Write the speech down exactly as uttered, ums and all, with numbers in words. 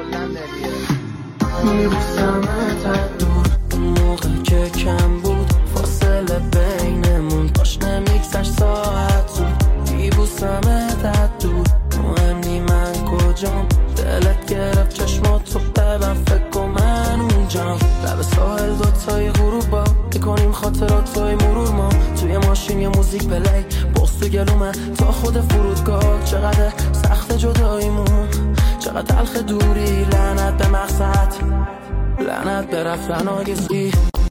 میبوسمت از دور، اون موقع که کم بود فاصله بینمون، باش نمیگذشت ساعت زود. میبوسمت از دور، مهم نی من کجام، دلت گرفت چشمات رو ببن، فکر کن من اونجام. لب ساحل دوتای غروبا بکنیم خاطرات توی مرور، ما توی ماشین یه موزیک پلی، بغض تو گلومه تا خود فرودگاه. چقدر سخت جداییمون، چقدر تلخ دوری، لعنت به مقصد، لعنت به رفتن آگزی.